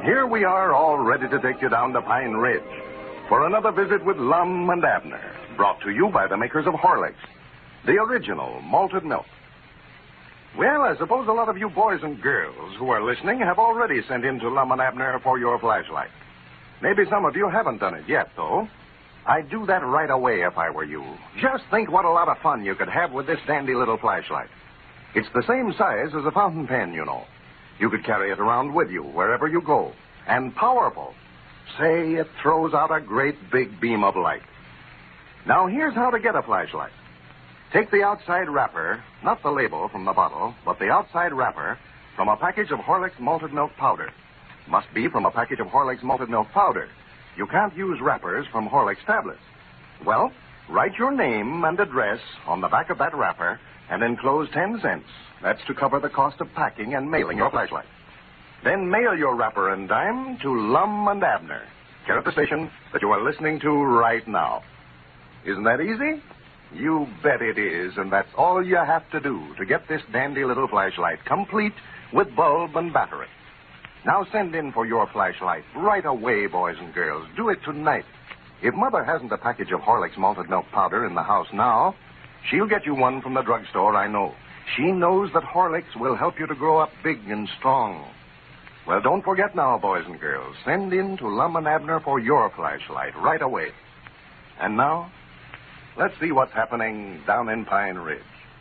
Here we are, all ready to take you down to Pine Ridge for another visit with Lum and Abner, brought to you by the makers of Horlicks, the original malted milk. Well, I suppose a lot of you boys and girls who are listening have already sent in to Lum and Abner for your flashlight. Maybe some of you haven't done it yet, though. I'd do that right away if I were you. Just think what a lot of fun you could have with this dandy little flashlight. It's the same size as a fountain pen, you know. You could carry it around with you wherever you go. And powerful. Say, it throws out a great big beam of light. Now, here's how to get a flashlight. Take the outside wrapper, not the label from the bottle, but the outside wrapper from a package of Horlicks malted milk powder. Must be from a package of Horlicks malted milk powder. You can't use wrappers from Horlicks tablets. Well, write your name and address on the back of that wrapper and enclose 10 cents. That's to cover the cost of packing and mailing your flashlight. Then mail your wrapper and dime to Lum and Abner, care at the station that you are listening to right now. Isn't that easy? You bet it is, and that's all you have to do to get this dandy little flashlight, complete with bulb and battery. Now send in for your flashlight right away, boys and girls. Do it tonight. If Mother hasn't a package of Horlicks malted milk powder in the house now, she'll get you one from the drugstore, I know. She knows that Horlicks will help you to grow up big and strong. Well, don't forget now, boys and girls. Send in to Lum and Abner for your flashlight right away. And now, let's see what's happening down in Pine Ridge.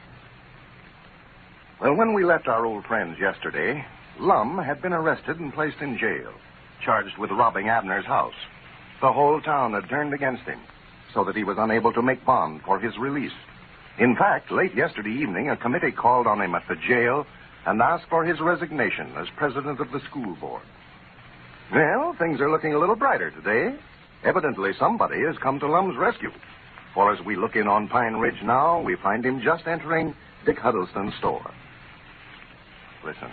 Well, when we left our old friends yesterday, Lum had been arrested and placed in jail, charged with robbing Abner's house. The whole town had turned against him, so that he was unable to make bond for his release. In fact, late yesterday evening, a committee called on him at the jail and asked for his resignation as president of the school board. Well, things are looking a little brighter today. Evidently, somebody has come to Lum's rescue. For as we look in on Pine Ridge now, we find him just entering Dick Huddleston's store. Listen.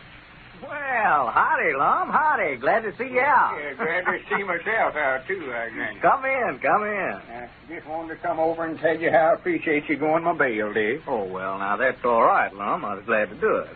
Well, howdy, Lum. Howdy. Glad to see you out. Yeah, glad to see myself out, too, Granny. Come in. Just wanted to come over and tell you how I appreciate you going my bail, Dick. Oh, well, now, that's all right, Lum. I was glad to do it.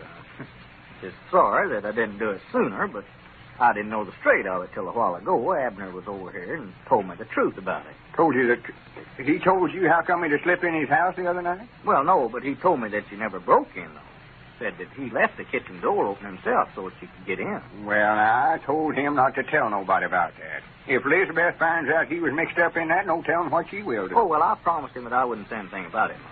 Just sorry that I didn't do it sooner, but I didn't know the straight of it till a while ago. Abner was over here and told me the truth about it. Told you that... He told you how come to slip in his house the other night? Well, no, but he told me that you never broke in, though. Said that he left the kitchen door open himself so that you could get in. Well, I told him not to tell nobody about that. If Elizabeth finds out he was mixed up in that, no telling what she will do. Oh, well, I promised him that I wouldn't say anything about it.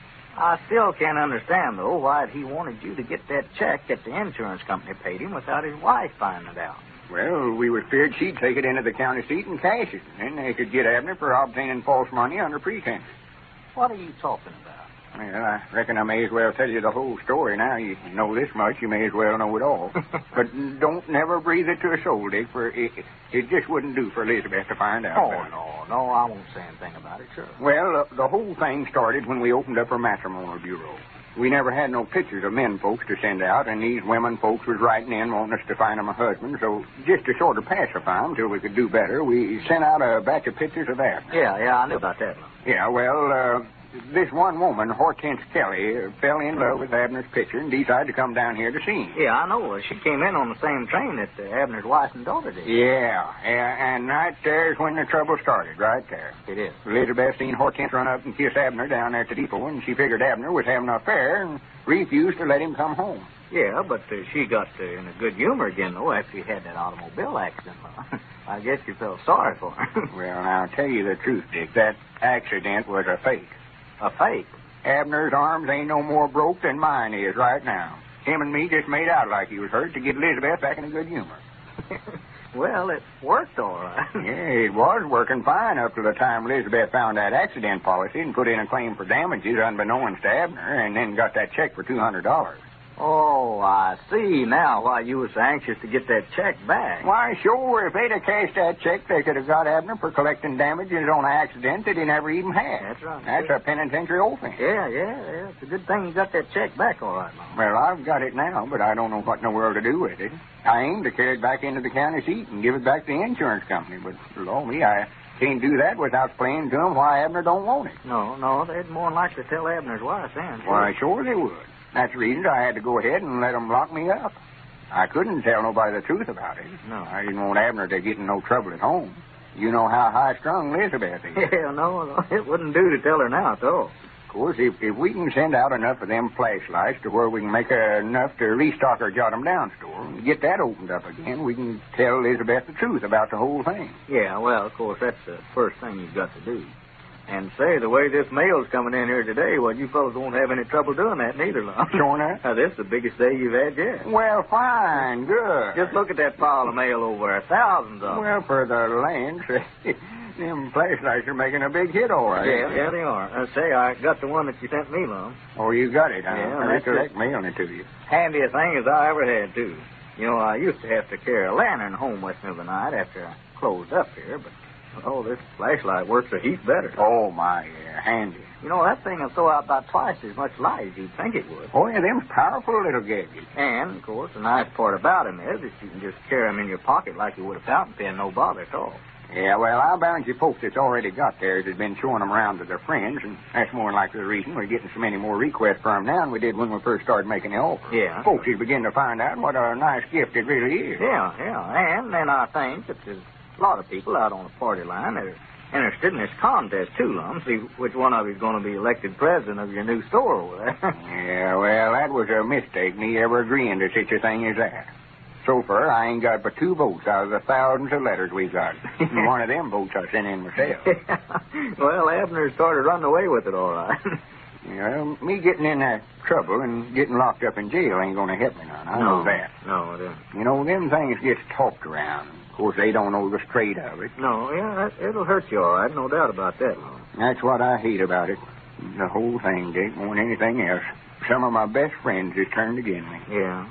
I still can't understand, though, why he wanted you to get that check that the insurance company paid him without his wife finding it out. Well, we were feared she'd take it into the county seat and cash it. And then they could get Abner for obtaining false money under pretense. What are you talking about? Well, I reckon I may as well tell you the whole story now. You know this much, you may as well know it all. But don't never breathe it to a soul, Dick, for it just wouldn't do for Elizabeth to find out. Oh, no, I won't say anything about it, sure. Well, the whole thing started when we opened up our matrimonial bureau. We never had no pictures of men folks to send out, and these women folks was writing in wanting us to find them a husband, so just to sort of pacify them till we could do better, we sent out a batch of pictures of Abner. Yeah, I knew about that. Yeah, well, this one woman, Hortense Kelly, fell in love with Abner's picture and decided to come down here to see him. Yeah, I know. She came in on the same train that Abner's wife and daughter did. Yeah, and right there's when the trouble started, right there. It is. Elizabeth seen Hortense run up and kiss Abner down there at the depot, and she figured Abner was having an affair and refused to let him come home. Yeah, but she got in a good humor again, though, after he had that automobile accident. I guess you felt sorry for her. Well, now, I'll tell you the truth, Dick. That accident was a fake. A fake? Abner's arms ain't no more broke than mine is right now. Him and me just made out like he was hurt to get Elizabeth back in a good humor. Well, it worked all right. Yeah, it was working fine up to the time Elizabeth found that accident policy and put in a claim for damages unbeknownst to Abner and then got that check for $200. Oh, I see now why you were so anxious to get that check back. Why, sure, if they'd have cashed that check, they could have got Abner for collecting damages on an accident that he never even had. That's right. That's a penitentiary offense. Yeah. It's a good thing you got that check back all right, Mom. Well, I've got it now, but I don't know what in the world to do with it. I aim to carry it back into the county seat and give it back to the insurance company, but, Lord me, I can't do that without explaining to them why Abner don't want it. No, they'd more than likely tell Abner's wife then. Why, sure they would. That's the reason I had to go ahead and let them lock me up. I couldn't tell nobody the truth about it. No. I didn't want Abner to get in no trouble at home. You know how high-strung Elizabeth is. Yeah, no, it wouldn't do to tell her now at all. Of course, if we can send out enough of them flashlights to where we can make enough to restock our Jot 'em Down store and get that opened up again, we can tell Elizabeth the truth about the whole thing. Yeah, well, of course, that's the first thing you've got to do. And say, the way this mail's coming in here today, well, you fellas won't have any trouble doing that neither, Lum. Sure enough? Now, this is the biggest day you've had yet. Well, fine, good. Just look at that pile of mail over there. Thousands of them. Well, for the land, them flashlights are making a big hit, all right. Yeah, they are. Say, I got the one that you sent me, Lum. Oh, you got it, huh? Yeah, I that's recollect mailing it to you. Handiest thing as I ever had, too. You know, I used to have to carry a lantern home with me the night after I closed up here, but, oh, this flashlight works a heap better. Oh, my, yeah, handy. You know, that thing will throw out about twice as much light as you'd think it would. Oh, yeah, them's powerful little gadgets. And, of course, the nice part about them is that you can just carry them in your pocket like you would a fountain pen, no bother at all. Yeah, well, I'll bound you folks that's already got theirs has been showing them around to their friends, and that's more than likely the reason we're getting so many more requests for them now than we did when we first started making the offer. Yeah. Folks is beginning to find out what a nice gift it really is. Yeah. And then I think that there's a lot of people out on the party line that are interested in this contest, too, Lum. See which one of you is going to be elected president of your new store over there. Yeah, well, that was a mistake, me ever agreeing to such a thing as that. So far, I ain't got but 2 votes out of the thousands of letters we got. And one of them votes I sent in myself. Well, Abner started running away with it, all right. Well, me getting in that trouble and getting locked up in jail ain't going to help me none. I know that. No, it isn't. You know, them things gets talked around. Of course, they don't know the straight of it. No, yeah, it'll hurt you, all right. No doubt about that, Lum. That's what I hate about it. The whole thing, Dick, more than anything else. Some of my best friends has turned against me. Yeah.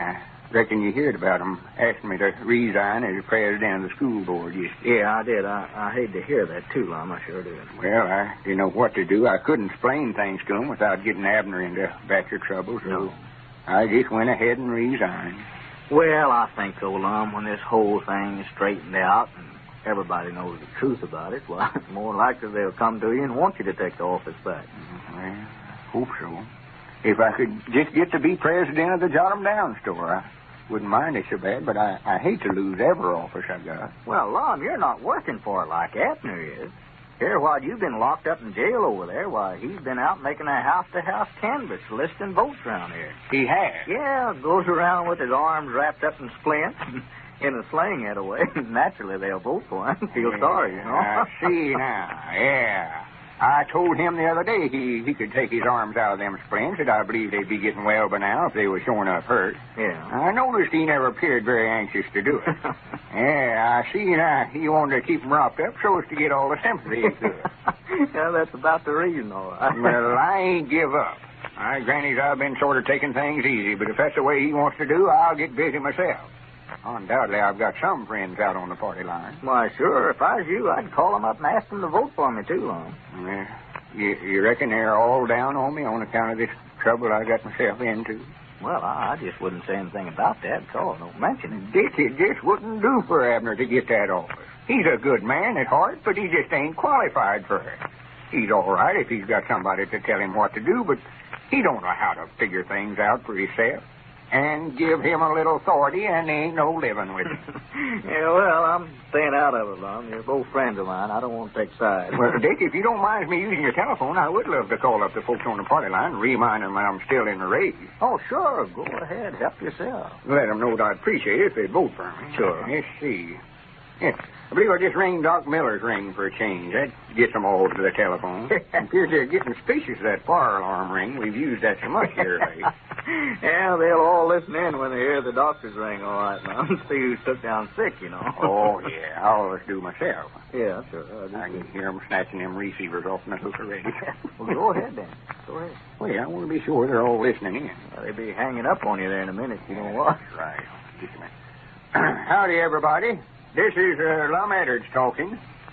I reckon you heard about them asking me to resign as president of the school board yesterday. Yeah, I did. I hate to hear that, too, Lum. I sure did. Well, I didn't know what to do. I couldn't explain things to them without getting Abner into a batch of trouble, so No. I just went ahead and resigned. Well, I think so, Lum, when this whole thing is straightened out and everybody knows the truth about it, well, more likely they'll come to you and want you to take the office back. Well, I hope so. If I could just get to be president of the Jot 'em Down store, I wouldn't mind it so bad, but I hate to lose every office I got. Well, Lum, you're not working for it like Abner is. Here, while you've been locked up in jail over there, why, he's been out making a house-to-house canvass listing votes around here. He has? Yeah, goes around with his arms wrapped up in splints in a sling that way. Naturally, they'll vote for him. Feel sorry, you know. I see now, yeah. I told him the other day he could take his arms out of them splints, that I believe they'd be getting well by now if they were showing up hurt. Yeah. I noticed he never appeared very anxious to do it. Yeah, I see now. He wanted to keep them wrapped up so as to get all the sympathy he could. Yeah, that's about the reason, all right. Well, I ain't give up. Granny's I've been sort of taking things easy, but if that's the way he wants to do, I'll get busy myself. Undoubtedly, I've got some friends out on the party line. Why, sure. If I was you, I'd call them up and ask them to vote for me, too, Lum. Well, you reckon they're all down on me on account of this trouble I got myself into? Well, I just wouldn't say anything about that at all. Don't mention it. Dick, it just wouldn't do for Abner to get that office. He's a good man at heart, but he just ain't qualified for it. He's all right if he's got somebody to tell him what to do, but he don't know how to figure things out for himself. And give him a little authority, and there ain't no living with him. Yeah, well, I'm staying out of it, Lum. You're both friends of mine. I don't want to take sides. Well, Dick, if you don't mind me using your telephone, I would love to call up the folks on the party line and remind them I'm still in the race. Oh, sure. Go ahead. Help yourself. Let them know that I'd appreciate it if they'd vote for me. Sure. Let's see. Yeah, I believe I just rang Doc Miller's ring for a change. That gets them all to the telephone. Appears they're getting suspicious of that fire alarm ring. We've used that so much here lately. Yeah, they'll all listen in when they hear the doctor's ring, all right, Lum. See who's took down sick, you know. Oh, yeah. I always do myself. Yeah, sure. I can hear them snatching them receivers off the hook already. Well, go ahead, then. Go ahead. Well, yeah, I want to be sure they're all listening in. Well, they'll be hanging up on you there in a minute, you know what? Right. Just a minute. Howdy, everybody. This is Lum Edwards talking.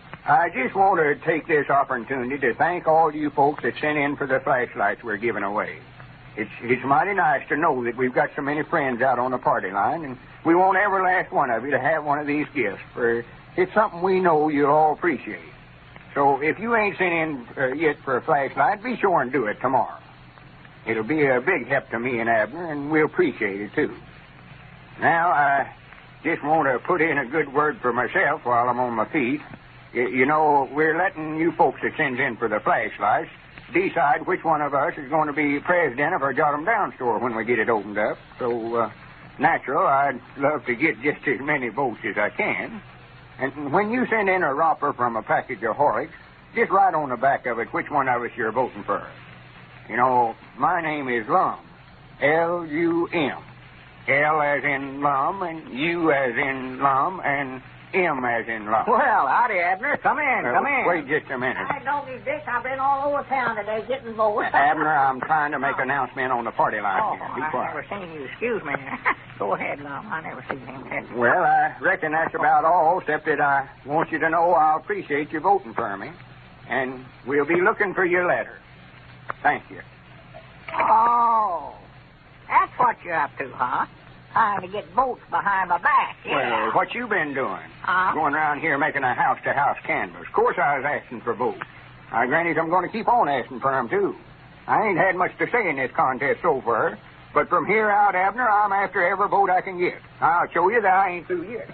I just want to take this opportunity to thank all you folks that sent in for the flashlights we're giving away. It's mighty nice to know that we've got so many friends out on the party line, and we want every last one of you to have one of these gifts, for it's something we know you'll all appreciate. So if you ain't sent in yet for a flashlight, be sure and do it tomorrow. It'll be a big help to me and Abner, and we'll appreciate it, too. Now, I just want to put in a good word for myself while I'm on my feet. You know, we're letting you folks that sends in for the flashlights decide which one of us is going to be president of our Jot 'em Down store when we get it opened up. So, natural, I'd love to get just as many votes as I can. And when you send in a romper from a package of Horlicks, just write on the back of it which one of us you're voting for. You know, my name is Lum. L-U-M. L as in Lum, and U as in Lum, and M as in Lum. Well, howdy, Abner. Come in. Wait just a minute. Hi, Doggy Dick. I've been all over town today getting votes. Abner, I'm trying to make an announcement on the party line here. Be I quiet. never seen you. Excuse me. Go ahead, Lum. I never seen him. Well, I reckon that's about all, except that I want you to know I appreciate you voting for me. And we'll be looking for your letter. Thank you. Oh, that's what you're up to, huh? Trying to get votes behind my back. Yeah. Well, what you been doing? Huh? Going around here making a house-to-house canvass. Of course I was asking for votes. I granted I'm going to keep on asking for them, too. I ain't had much to say in this contest so far, but from here out, Abner, I'm after every vote I can get. I'll show you that I ain't through yet.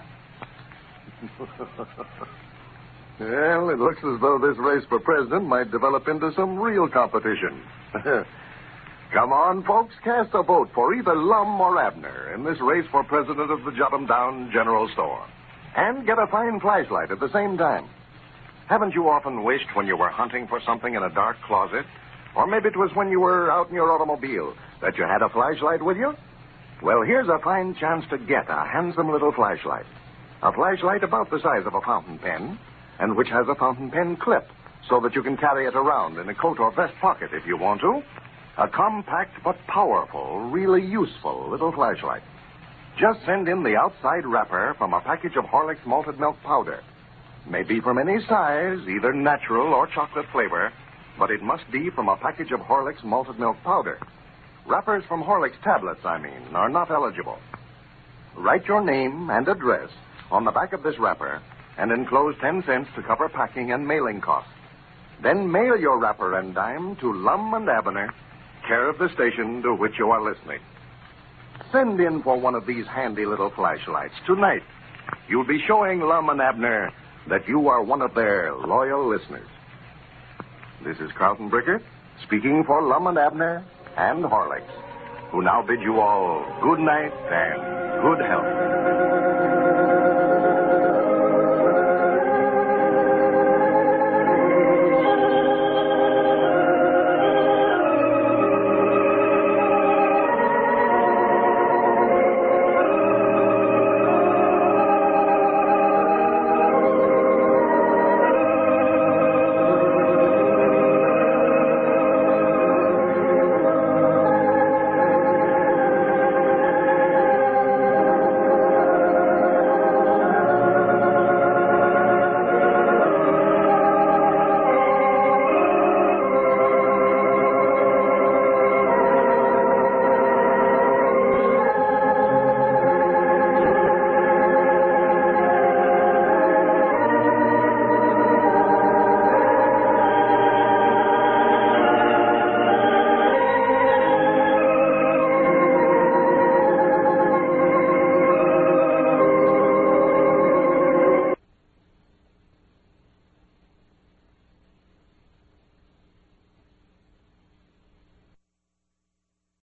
Well, it looks as though this race for president might develop into some real competition. Come on, folks, cast a vote for either Lum or Abner in this race for president of the Jot 'em Down General Store. And get a fine flashlight at the same time. Haven't you often wished when you were hunting for something in a dark closet, or maybe it was when you were out in your automobile, that you had a flashlight with you? Well, here's a fine chance to get a handsome little flashlight. A flashlight about the size of a fountain pen, and which has a fountain pen clip, so that you can carry it around in a coat or vest pocket if you want to. A compact but powerful, really useful little flashlight. Just send in the outside wrapper from a package of Horlicks malted milk powder. May be from any size, either natural or chocolate flavor, but it must be from a package of Horlicks malted milk powder. Wrappers from Horlicks tablets, are not eligible. Write your name and address on the back of this wrapper and enclose 10 cents to cover packing and mailing costs. Then mail your wrapper and dime to Lum and Abner, care of the station to which you are listening. Send in for one of these handy little flashlights tonight. You'll be showing Lum and Abner that you are one of their loyal listeners. This is Carlton Bricker, speaking for Lum and Abner and Horlicks, who now bid you all good night and good health.